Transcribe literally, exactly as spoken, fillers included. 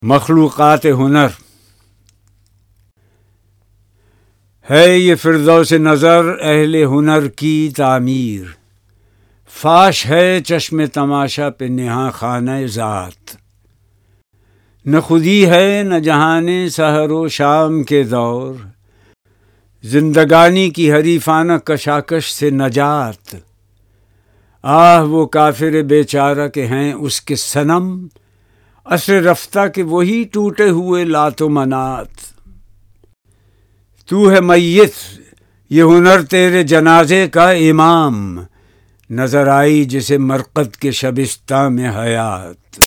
मखलूक़ात हुनर है ये फिरदौस नज़र अहले हुनर की तामीर, फाश है चश्मे तमाशा पे नेहा खाना ज़ात। न खुदी है न जहाने सहरो शाम के दौर, जिंदगानी की हरीफाना कशाकश से नजात। आह वो काफिर बेचारा के हैं उसके सनम, असर रफ्ता के वही टूटे हुए लातो मनात। तू है मैयत ये हुनर तेरे जनाजे का इमाम, नजर आई जिसे मरकत के शबिस्ता में हयात।